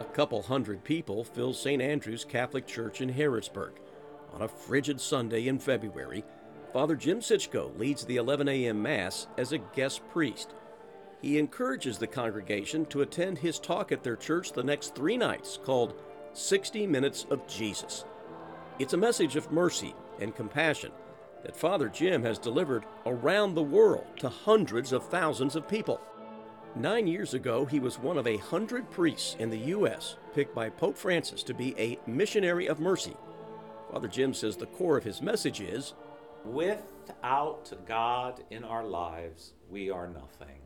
couple hundred people fill St. Andrew's Catholic Church in Harrodsburg. On a frigid Sunday in February, Father Jim Sitchko leads the 11 a.m. Mass as a guest priest. He encourages the congregation to attend his talk at their church the next 3 nights called 60 Minutes of Jesus. It's a message of mercy and compassion that Father Jim has delivered around the world to hundreds of thousands of people. 9 years ago, he was one of 100 priests in the U.S. picked by Pope Francis to be a missionary of mercy. Father Jim says the core of his message is, without God in our lives, we are nothing.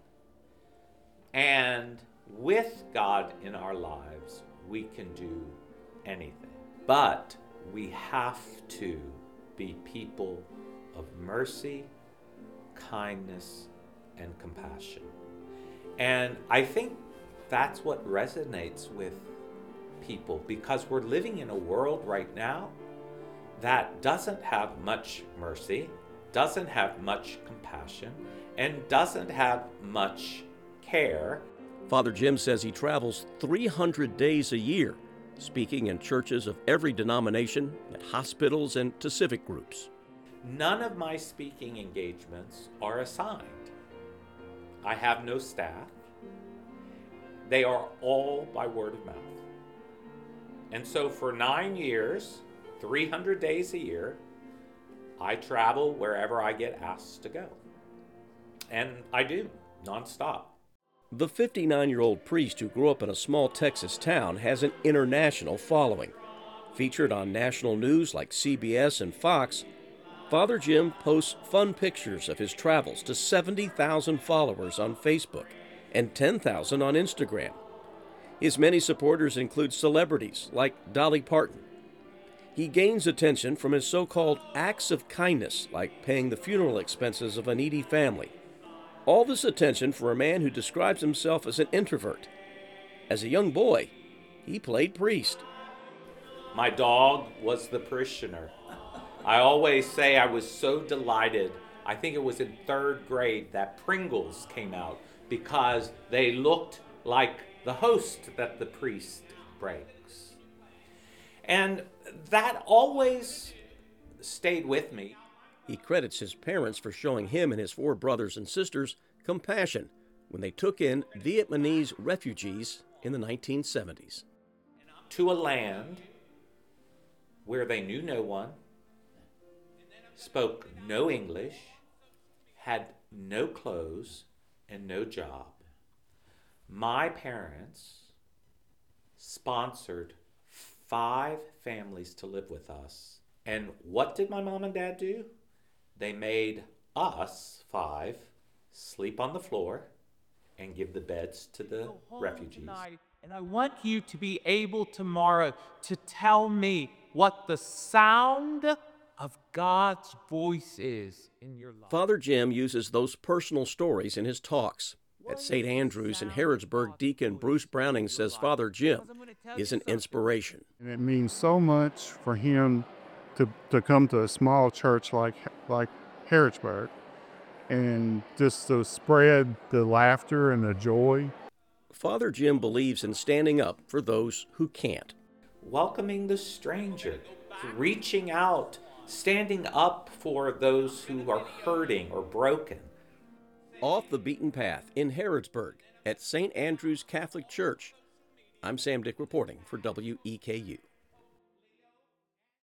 And with God in our lives, we can do anything. But we have to be people of mercy, kindness, and compassion. And I think that's what resonates with people, because we're living in a world right now that doesn't have much mercy, doesn't have much compassion, and doesn't have much care. Father Jim says he travels 300 days a year, speaking in churches of every denomination, at hospitals, and to civic groups. None of my speaking engagements are assigned. I have no staff. They are all by word of mouth. And so for 9 years, 300 days a year, I travel wherever I get asked to go. And I do, nonstop. The 59-year-old priest who grew up in a small Texas town has an international following. Featured on national news like CBS and Fox, Father Jim posts fun pictures of his travels to 70,000 followers on Facebook and 10,000 on Instagram. His many supporters include celebrities like Dolly Parton. He gains attention from his so-called acts of kindness, like paying the funeral expenses of a needy family. All this attention for a man who describes himself as an introvert. As a young boy, he played priest. My dog was the parishioner. I always say I was so delighted. I think it was in 3rd grade that Pringles came out because they looked like the host that the priest breaks. And that always stayed with me. He credits his parents for showing him and his 4 brothers and sisters compassion when they took in Vietnamese refugees in the 1970s. To a land where they knew no one, spoke no English, had no clothes, and no job. My parents sponsored 5 families to live with us. And what did my mom and dad do? They made us 5 sleep on the floor and give the beds to the refugees. And I want you to be able tomorrow to tell me what the sound of God's voice is in your life. Father Jim uses those personal stories in his talks. At St. Andrew's in Harrodsburg, Deacon Bruce Browning says Father Jim is an inspiration. And it means so much for him to come to a small church like Harrodsburg and just to spread the laughter and the joy. Father Jim believes in standing up for those who can't. Welcoming the stranger, reaching out, standing up for those who are hurting or broken. Off the beaten path in Harrodsburg at St. Andrew's Catholic Church. I'm Sam Dick reporting for WEKU.